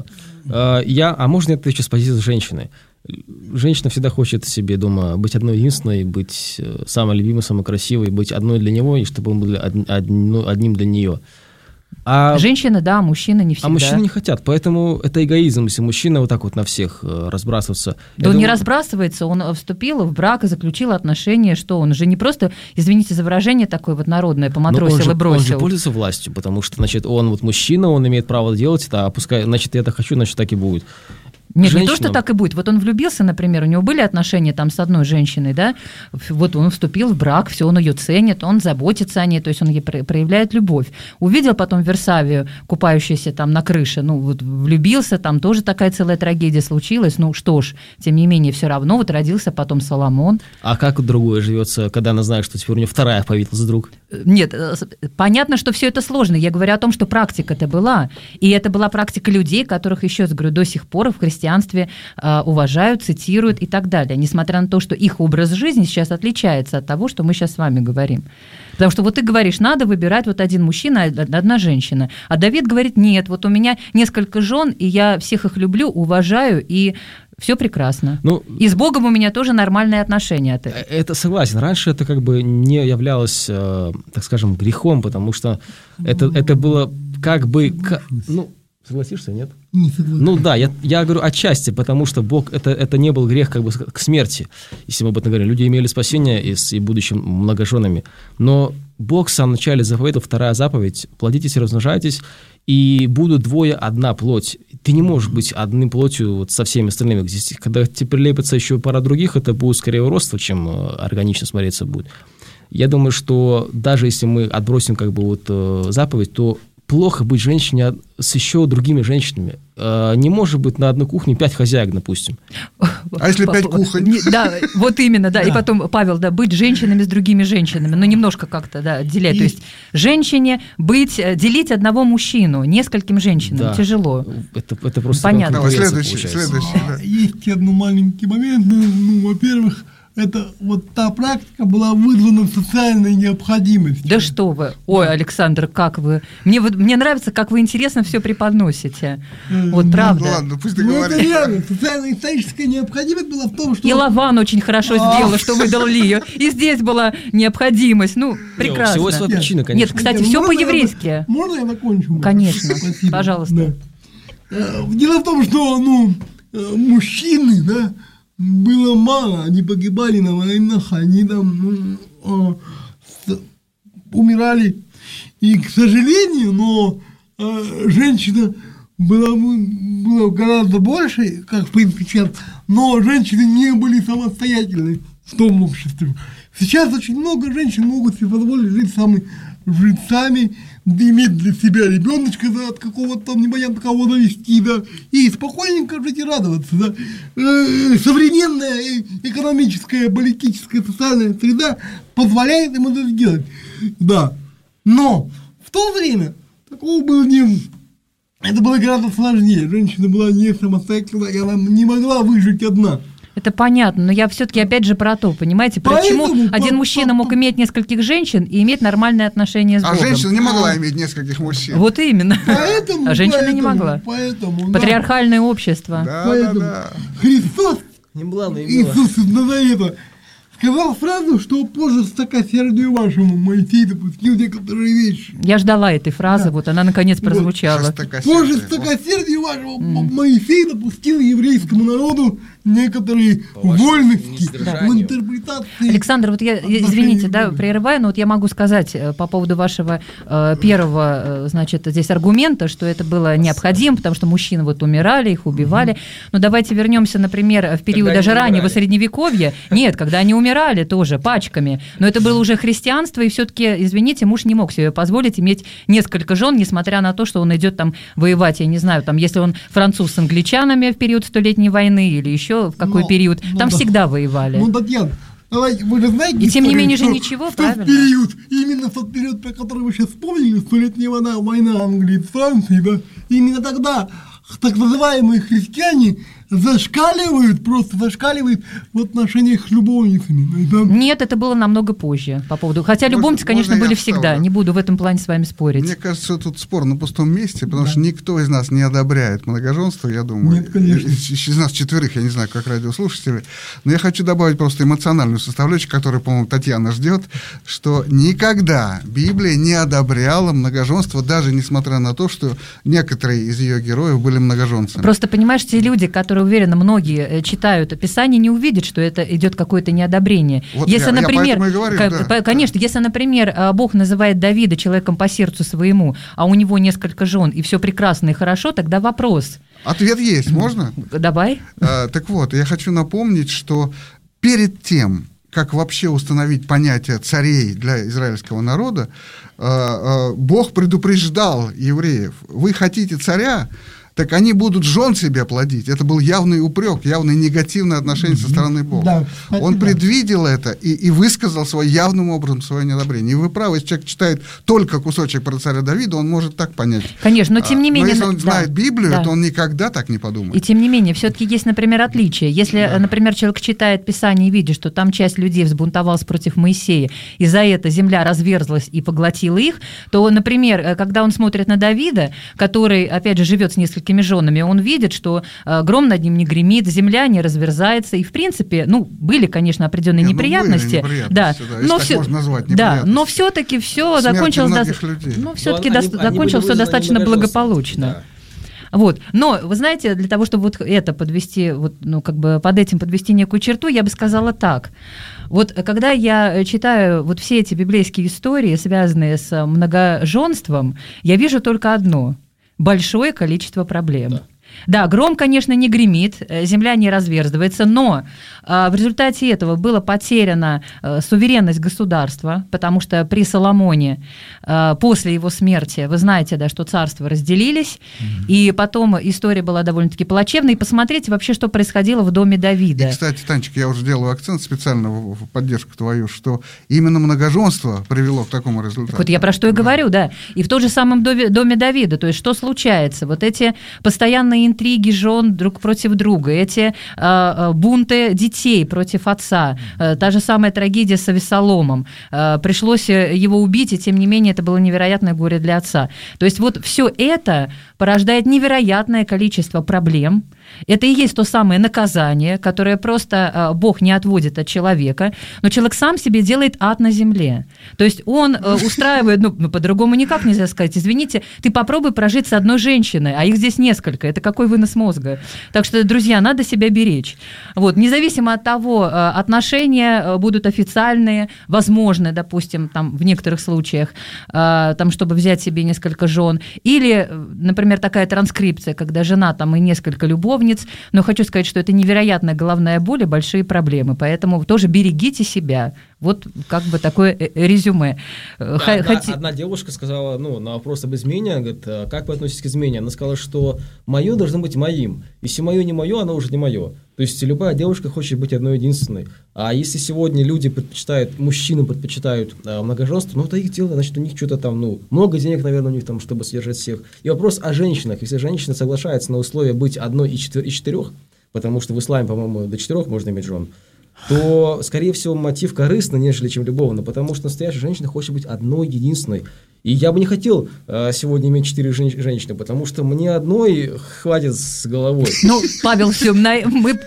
Я, а можно это еще с позиции женщины? Женщина всегда хочет себе дома быть одной единственной, быть самой любимой, самой красивой, быть одной для него, и чтобы он был одним для нее. А, женщины, да, мужчины не всегда. А мужчины не хотят, поэтому это эгоизм, если мужчина вот так вот на всех разбрасывается. Да он думаю... не разбрасывается, он вступил в брак и заключил отношения, что он же не просто, извините за выражение такое вот народное, поматросил же, и бросил. Он же пользуется властью, потому что, значит, он вот мужчина, он имеет право делать это, а пускай, значит, я это хочу, значит, так и будет. Нет, женщинам... не то, что так и будет. Вот он влюбился, например, у него были отношения там с одной женщиной, да, вот он вступил в брак, все, он ее ценит, он заботится о ней, то есть он ей проявляет любовь. Увидел потом Версавию, купающуюся там на крыше, ну, вот влюбился, там тоже такая целая трагедия случилась, ну, что ж, тем не менее, все равно вот родился потом Соломон. А как другое живется, когда она знает, что теперь у нее вторая появилась вдруг? Нет, понятно, что все это сложно. Я говорю о том, что практика-то была, и это была практика людей, которых, еще раз говорю, до сих пор в христианстве христианстве э, уважают, цитируют и так далее, несмотря на то, что их образ жизни сейчас отличается от того, что мы сейчас с вами говорим. Потому что вот ты говоришь, надо выбирать вот один мужчина, одна женщина. А Давид говорит, нет, вот у меня несколько жен, и я всех их люблю, уважаю, и Все прекрасно. Ну, и с Богом у меня тоже нормальные отношения. Это согласен. Раньше это как бы не являлось, так скажем, грехом, потому что это, это было как бы... Ну, согласишься, нет? Не согласен. Ну да, я, я говорю отчасти, потому что Бог, это, это не был грех как бы к смерти, если мы об этом говорим. Люди имели спасение и, и будучи многоженами. Но Бог в самом начале заповедал, вторая заповедь: плодитесь и размножайтесь, и будут двое одна плоть. Ты не можешь быть одной плотью вот со всеми остальными. Здесь, когда тебе прилепится еще пара других, это будет скорее уродство, чем органично смотреться будет. Я думаю, что даже если мы отбросим как бы вот заповедь, то плохо быть женщине с еще другими женщинами. Не может быть на одной кухне пять хозяек, допустим. А если пять кухонь? Да, вот именно, да. И потом, Павел, да, быть женщинами с другими женщинами. Ну, немножко как-то, да, отделять. То есть женщине быть, делить одного мужчину нескольким женщинам тяжело. Это, это просто... Понятно. Давай, следующий, следующий. Да. Есть один маленький момент. Ну, ну, во-первых, это вот та практика была вызвана социальной необходимостью. Да что вы. Ой, Александр, как вы... Мне, мне нравится, как вы интересно все преподносите. Вот, правда. Ну, ладно, пусть Ну, договорит. это реально. Социально-историческая необходимость была в том, что... И Лаван очень хорошо сделала, что выдал Лию. И здесь была необходимость. Ну, прекрасно. Всего своя причина, конечно. Нет, кстати, Нет, все можно по-еврейски. Я, можно я закончу? Конечно. Спасибо. Пожалуйста. Да. Дело в том, что, ну, мужчины, да, было мало, они погибали на войнах, они там ну, э, умирали. И, к сожалению, но э, женщина была, была гораздо больше, как в принципе сейчас, но женщины не были самостоятельны в том обществе. Сейчас очень много женщин могут себе позволить жить сами, жить сами, иметь для себя ребеночка, да, от какого-то там непонятно кого довести, да, и спокойненько жить и радоваться, да. Э, современная экономическая, политическая, социальная среда позволяет им это сделать, да. Но в то время такого было не... Это было гораздо сложнее. Женщина была не самостоятельна, и она не могла выжить одна. Это понятно, но я все-таки опять же про то, понимаете, почему Поэтому, один по, мужчина по, мог иметь нескольких женщин и иметь нормальные отношения с А Богом. женщина не могла иметь нескольких мужчин. Вот именно. Поэтому, А женщина поэтому, не могла. Поэтому, Патриархальное общество. Да, поэтому да, да. Христос, Не была, но имела. Иисус из Назарета, сказал сразу, что позже стакосердию вашему Моисей допустил некоторые вещи. Я ждала этой фразы, Да. вот она наконец Вот. прозвучала. Жестокосердие. Позже стакосердию вашего Моисей допустил еврейскому народу некоторые вольности в интерпретации. Александр, вот я, я- извините, да, прерываю, но вот я могу сказать э, по поводу вашего э, первого, э, значит, здесь аргумента, что это было необходимо, потому что мужчины вот умирали, их убивали. Но давайте вернемся, например, в период Когда даже они раннего умирали. Средневековья. Нет, когда они умирали тоже пачками. Но это было уже христианство, и все-таки, извините, муж не мог себе позволить иметь несколько жен, несмотря на то, что он идет там воевать, я не знаю, там, если он француз с англичанами в период Столетней войны или еще в какой Но- период, ну там да. всегда воевали. Ну, Татьяна, давайте, вы же знаете... И тем не историю, менее же что ничего, в тот правильно? период, именно в тот период, про который вы сейчас вспомнили, Столетняя война, война Англии с Францией, да, именно тогда так называемые христиане зашкаливают, просто зашкаливают в отношениях с любовницами. Да. Нет, это было намного позже по поводу. Хотя Можно- любовницы, конечно, можно я были вставлю? всегда. Не буду в этом плане с вами спорить. Мне кажется, что тут спор на пустом месте, потому что никто из нас не одобряет многоженство, я думаю. Нет, конечно. Из, из нас четверых, я не знаю, как радиослушатели. Но я хочу добавить просто эмоциональную составляющую, которую, по-моему, Татьяна ждет, что никогда Библия не одобряла многоженство, даже несмотря на то, что некоторые из ее героев были многоженцами. Просто, понимаешь, те люди, которые, уверенно, многие э, читают Писание, не увидят, что это идет какое-то неодобрение. Вот если, я- я например, поэтому и говорю, ка- да, по- конечно, если, например, э, Бог называет Давида человеком по сердцу своему, а у него несколько жен, и все прекрасно и хорошо, тогда вопрос. Ответ есть, можно? Давай. А, так вот, я хочу напомнить, что перед тем, как вообще установить понятие царей для израильского народа, а, а, Бог предупреждал евреев: вы хотите царя, так они будут жен себе плодить. Это был явный упрек, явное негативное отношение со стороны Бога. Да, кстати, Он да. предвидел это и, и высказал свой явным образом свое неодобрение. И вы правы, если человек читает только кусочек про царя Давида, он может так понять. Конечно, но тем не А, менее... Но если он да, знает Библию, да. то он никогда так не подумает. И тем не менее, все-таки есть, например, отличие. Если, например, человек читает Писание и видит, что там часть людей взбунтовалась против Моисея, и за это земля разверзлась и поглотила их, то, например, когда он смотрит на Давида, который, опять же, живет с несколькими несколькими женами, он видит, что гром над ним не гремит, земля не разверзается, и, в принципе, ну, были, конечно, определенные Не, неприятности, ну, были неприятности, да, да, если но, так все, можно назвать, да, но все-таки все Смерти закончилось, многих до... людей. ну, все-таки они, до... они закончилось все достаточно благополучно. Да. Вот. Но, вы знаете, для того, чтобы вот это подвести, вот, ну, как бы под этим подвести некую черту, я бы сказала так. Вот когда я читаю вот все эти библейские истории, связанные с многоженством, я вижу только одно – большое количество проблем. Да. Да, гром, конечно, не гремит, земля не разверзывается, но а, в результате этого была потеряна а, суверенность государства, потому что при Соломоне, а, после его смерти, вы знаете, да, что царства разделились, mm-hmm. и потом история была довольно-таки плачевной. И посмотрите вообще, что происходило в доме Давида. И, кстати, Танечка, я уже делаю акцент специально в, в поддержку твою, что именно многоженство привело к такому результату. Так вот я про что и да. говорю, да. И в том же самом доме, доме Давида, то есть что случается? Вот эти постоянные интриги жен друг против друга, эти э, бунты детей против отца, э, та же самая трагедия с Авессаломом. Э, пришлось его убить, и тем не менее это было невероятное горе для отца. То есть вот все это порождает невероятное количество проблем. Это и есть то самое наказание, которое просто э, Бог не отводит от человека, но человек сам себе делает ад на земле. То есть он э, устраивает, ну, ну, по-другому никак нельзя сказать, извините, ты попробуй прожить с одной женщиной, а их здесь несколько, это какой вынос мозга. Так что, друзья, надо себя беречь. Вот, независимо от того, э, отношения будут официальные, возможны, допустим, там, в некоторых случаях, э, там, чтобы взять себе несколько жен, или, например, такая транскрипция, когда жена там и несколько любовниц. Но хочу сказать, что это невероятная головная боль и большие проблемы, поэтому тоже берегите себя. Вот как бы такое резюме. Да, Х- одна, Хоти... одна девушка сказала, ну, на вопрос об измене, говорит, как вы относитесь к измене? Она сказала, что мое должно быть моим. Если мое не мое, оно уже не мое. То есть любая девушка хочет быть одной единственной. А если сегодня люди предпочитают, мужчины предпочитают а, многоженство, ну, это их дело, значит, у них что-то там, ну, много денег, наверное, у них там, чтобы содержать всех. И вопрос о женщинах. Если женщина соглашается на условия быть одной из четырех, потому что в исламе, по-моему, до четырех можно иметь жен, то, скорее всего, мотив корыстный, нежели чем любовный, потому что настоящая женщина хочет быть одной, единственной. И я бы не хотел э, сегодня иметь четыре жен- женщины, потому что мне одной хватит с головой. Ну, Павел, все, мы...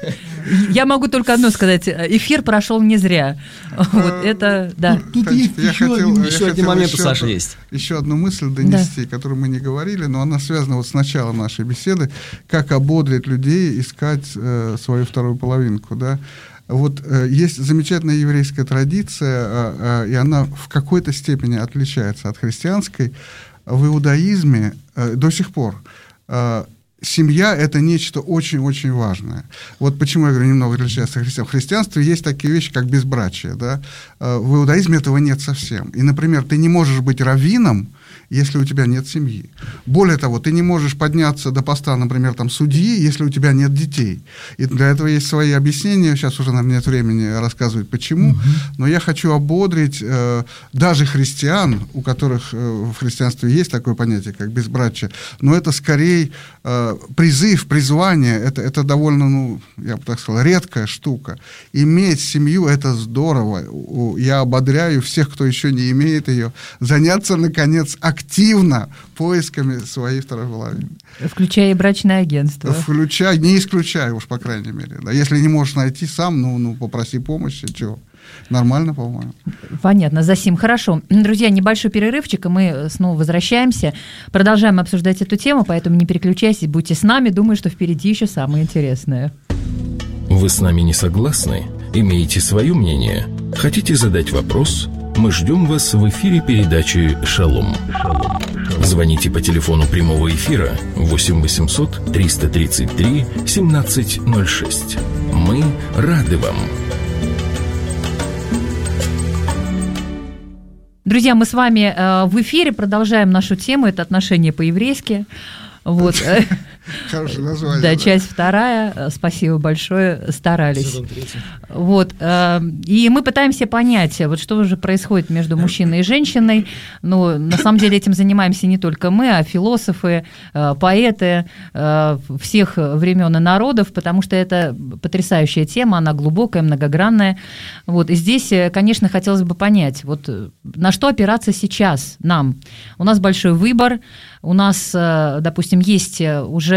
я могу только одно сказать, эфир прошел не зря. Вот это, да. Тут, тут есть я еще хотел, один, я еще хотел один момент еще у Саши одну, есть. Еще одну мысль донести, да. которую мы не говорили, но она связана вот с начала нашей беседы, как ободрить людей искать э, свою вторую половинку, да. Вот э, есть замечательная еврейская традиция, э, э, и она в какой-то степени отличается от христианской. В иудаизме э, до сих пор э, семья – это нечто очень-очень важное. Вот почему я говорю, немного отличается от христианства. В христианстве есть такие вещи, как безбрачие. Да? Э, в иудаизме этого нет совсем. И, например, ты не можешь быть раввином, если у тебя нет семьи. Более того, ты не можешь подняться до поста, например, там, судьи, если у тебя нет детей. И для этого есть свои объяснения. Сейчас уже, наверное, нет времени рассказывать, почему. Uh-huh. Но я хочу ободрить э, даже христиан, у которых э, в христианстве есть такое понятие, как безбрачие, но это скорее э, призыв, призвание. Это, это довольно, ну, я бы так сказал, редкая штука. Иметь семью – это здорово. Я ободряю всех, кто еще не имеет ее, заняться, наконец, активно поисками своей второй половины. Включая и брачное агентство. Включай, не исключай уж, по крайней мере. Да. Если не можешь найти сам, ну, ну попроси помощи, чего. Нормально, по-моему. Понятно, Засим. Хорошо. Друзья, небольшой перерывчик, и мы снова возвращаемся. Продолжаем обсуждать эту тему, поэтому не переключайтесь, будьте с нами. Думаю, что впереди еще самое интересное. Вы с нами не согласны? Имеете свое мнение? Хотите задать вопрос? Мы ждем вас в эфире передачи «Шалом». Звоните по телефону прямого эфира восемь восемьсот триста тридцать три семнадцать ноль шесть. Мы рады вам. Друзья, мы с вами в эфире продолжаем нашу тему. Это отношения по-еврейски. Вот. Хорошее название. Да, часть вторая. Спасибо большое, старались. Вот. И мы пытаемся понять, вот что же происходит между мужчиной и женщиной. Но на самом деле этим занимаемся не только мы, а философы, поэты всех времен и народов, потому что это потрясающая тема, она глубокая, многогранная. Вот. И здесь, конечно, хотелось бы понять, вот на что опираться сейчас нам. У нас большой выбор, у нас, допустим, есть уже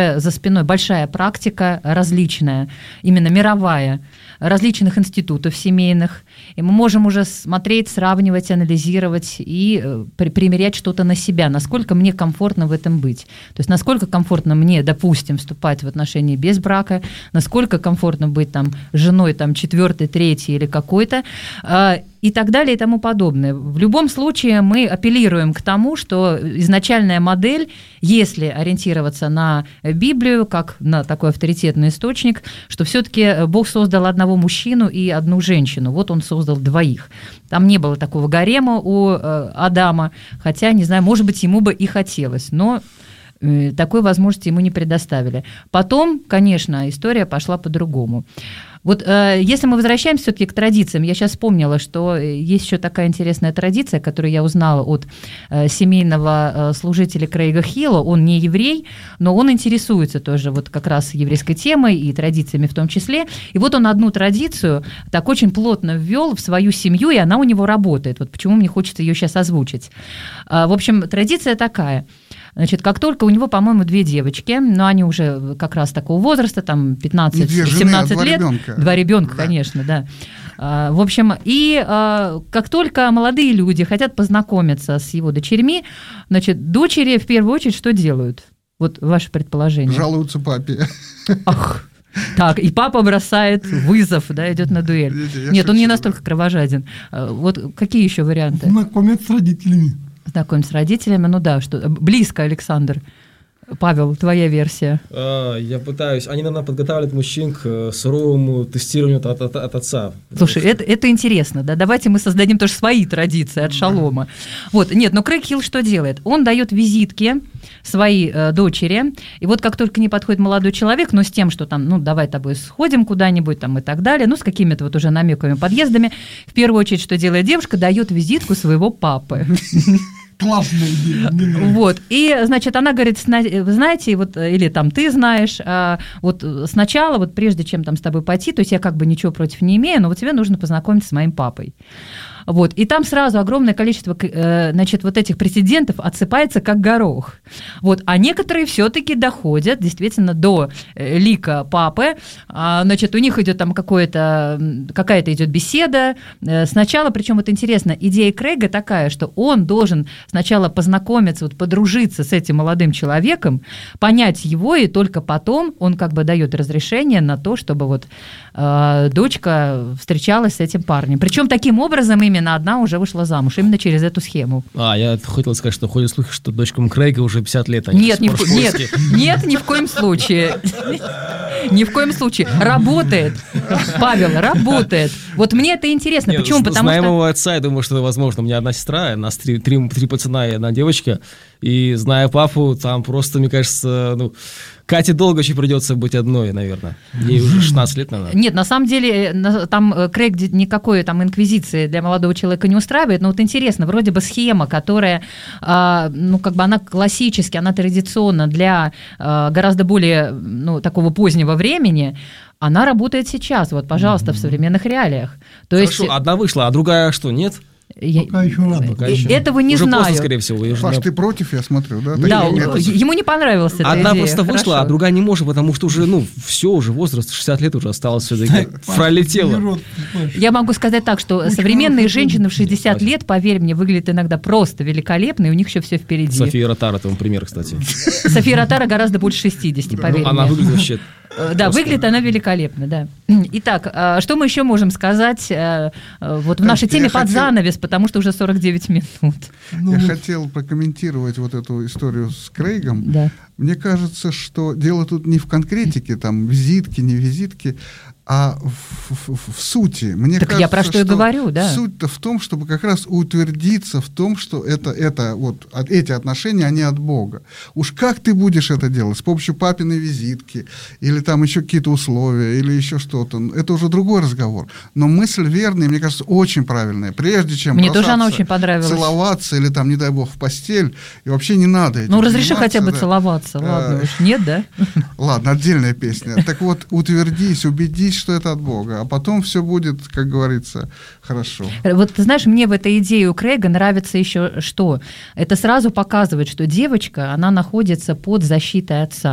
уже за спиной большая практика различная, именно мировая, различных институтов семейных, и мы можем уже смотреть, сравнивать, анализировать и при- примерять что-то на себя, насколько мне комфортно в этом быть. То есть насколько комфортно мне, допустим, вступать в отношения без брака, насколько комфортно быть там женой там, четвертой, третьей или какой-то, э, и так далее и тому подобное. В любом случае мы апеллируем к тому, что изначальная модель, если ориентироваться на Библию, как на такой авторитетный источник, что все-таки Бог создал одного мужчину и одну женщину. Вот он создал двоих. Там не было такого гарема у э, Адама, хотя, не знаю, может быть, ему бы и хотелось, но э, такой возможности ему не предоставили. Потом, конечно, история пошла по-другому. Вот э, если мы возвращаемся все-таки к традициям, я сейчас вспомнила, что есть еще такая интересная традиция, которую я узнала от э, семейного э, служителя Крейга Хилла. Он не еврей, но он интересуется тоже вот как раз еврейской темой и традициями в том числе. И вот он одну традицию так очень плотно ввел в свою семью, и она у него работает. Вот почему мне хочется ее сейчас озвучить. Э, в общем, традиция такая. Значит, как только у него, по-моему, две девочки, но они уже как раз такого возраста, там пятнадцать-семнадцать лет. Ребенка. Два ребенка, Да. конечно, да. А, в общем, и а, как только молодые люди хотят познакомиться с его дочерьми, значит, дочери в первую очередь что делают? Вот ваше предположение. Жалуются папе. Ах. Так, и папа бросает вызов, да, идет на дуэль. Я Нет, он не шучу, настолько да. кровожаден. А, вот какие еще варианты? Знакомят с родителями. Знакомим с родителями, ну да, что близко, Александр. Павел, твоя версия. А, я пытаюсь. Они, наверное, подготавливают мужчин к э, суровому тестированию от, от, от отца. Слушай, это, это интересно, да? Давайте мы создадим тоже свои традиции от Шалома. Вот, нет, но Крейг Хилл что делает? Он дает визитки своей э, дочери, и вот как только не подходит молодой человек, но с тем, что там, ну, давай тобой сходим куда-нибудь там и так далее, ну, с какими-то вот уже намеками, подъездами, в первую очередь, что делает девушка, дает визитку своего папы. Классная идея. мне нравится. Вот, и, значит, она говорит, «Сна- вы знаете, вот, или там ты знаешь, а, вот сначала, вот прежде чем там с тобой пойти, то есть я как бы ничего против не имею, но вот тебе нужно познакомиться с моим папой». Вот, и там сразу огромное количество, э, значит, вот этих прецедентов отсыпается как горох. Вот, а некоторые все-таки доходят действительно до э, лика папы. А, значит, у них идет там какое-то, какая-то идет беседа. Э, сначала, причем вот интересно, идея Крейга такая, что он должен сначала познакомиться, вот, подружиться с этим молодым человеком, понять его, и только потом он как бы дает разрешение на то, чтобы вот э, дочка встречалась с этим парнем. Причем таким образом именно одна уже вышла замуж, именно через эту схему. А, я хотел сказать, что ходят слухи, что дочкам Крейга уже пятьдесят лет. Они Нет, ни в, ко- нет, нет, ни в коем случае. Ни в коем случае. Работает. Павел, работает. Вот мне это интересно. Нет, Почему? з- Потому зная что... моего отца, я думаю, что это возможно. У меня одна сестра, у нас три, три, три пацана и одна девочка. И зная папу, там просто, мне кажется, ну, Кате долго еще придется быть одной, наверное. Ей уже шестнадцать лет, наверное. Нет, на самом деле, на- там э, Крейг ди- никакой там инквизиции для молодого человека не устраивает, но вот интересно, вроде бы схема, которая, а, ну, как бы она классически, она традиционна для а, гораздо более, ну, такого позднего времени, она работает сейчас, вот, пожалуйста, в современных реалиях. То Хорошо, есть... одна вышла, а другая что, нет? я- Пока еще рано. Пока э, еще. Этого не Уже знаю. поздно, скорее всего. ее Паш, жена- ты против, я смотрю, да? Да, Такие он- методы. ему не понравилась эта Одна идея. просто вышла, Хорошо. а другая не может, потому что уже, ну, все, уже возраст, шестьдесят лет уже осталось все-таки. Пролетело. Народ, Паш. Я могу сказать так, что Очень современные хороший женщины в шестьдесят Нет, лет, поверь мне, выглядят иногда просто великолепно, и у них еще все впереди. София Ротар, это вам пример, кстати. София Ротара гораздо больше шестидесяти, поверь Ну, она мне. выглядит вообще... Э, Да, просто- выглядит она великолепно, да. Итак, э, что мы еще можем сказать э, э, вот в Так, нашей я теме под хотел- занавес, потому что уже сорок девять минут. Ну, Я вот хотел прокомментировать вот эту историю с Крейгом. Да. Мне кажется, что дело тут не в конкретике, там, визитки, не визитки, а в, в- в сути. Мне Так кажется, я про что и говорю, да. Суть-то в том, чтобы как раз утвердиться в том, что это, это вот, от- эти отношения, они от Бога. Уж как ты будешь это делать? С помощью папиной визитки, или там еще какие-то условия, или еще что-то. Это уже другой разговор. Но мысль верная, мне кажется, очень правильная. Прежде чем Мне тоже она бросаться, очень понравилась. целоваться, или там, не дай бог, в постель, и вообще не надо этим Ну, разреши заниматься, хотя бы да. целоваться, ладно Э, уж. Нет, да? Ладно, отдельная песня. Так вот, утвердись, убедись, что это от Бога, а потом все будет, как говорится, хорошо. Вот ты знаешь, мне в этой идее у Крейга нравится еще что? Это сразу показывает, что девочка, она находится под защитой отца.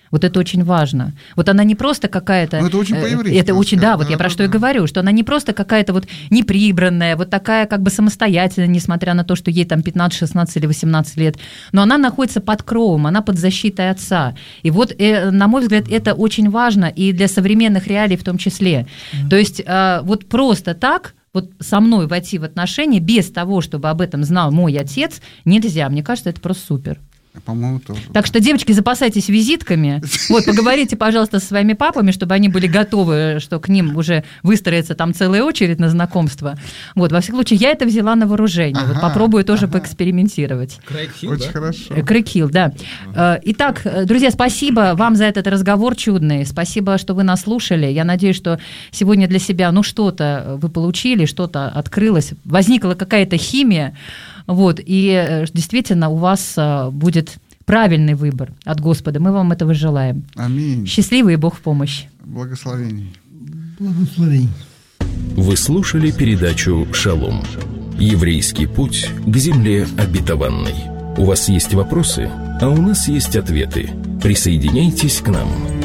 Вот это очень важно. Вот она не просто какая-то... Ну, это очень по-еврейски. Это очень, да, вот да, я про да, что и да. говорю, что она не просто какая-то вот неприбранная, вот такая как бы самостоятельная, несмотря на то, что ей там пятнадцать, шестнадцать или восемнадцать лет, но она находится под кровом, она под защитой отца. И вот, э, на мой взгляд, это очень важно и для современных реалий в том числе. Mm-hmm. То есть э, вот просто так вот со мной войти в отношения без того, чтобы об этом знал мой отец, нельзя. Мне кажется, это просто супер. По-моему, тоже. Так что, девочки, запасайтесь визитками. Вот, поговорите, пожалуйста, со своими папами, чтобы они были готовы, что к ним уже выстроится там целая очередь на знакомство. Вот, во всяком случае, я это взяла на вооружение. Ага, вот попробую тоже ага. поэкспериментировать. Крейг Хилл, Очень да? хорошо. Крейг Хилл, да. Итак, друзья, спасибо вам за этот разговор чудный. Спасибо, что вы нас слушали. Я надеюсь, что сегодня для себя, ну, что-то вы получили, что-то открылось, возникла какая-то химия. Вот, и действительно у вас будет правильный выбор от Господа. Мы вам этого желаем. Аминь. Счастливый и Бог в помощь. Благословений. Благословений. Вы слушали передачу «Шалом». Еврейский путь к земле обетованной. У вас есть вопросы, а у нас есть ответы. Присоединяйтесь к нам.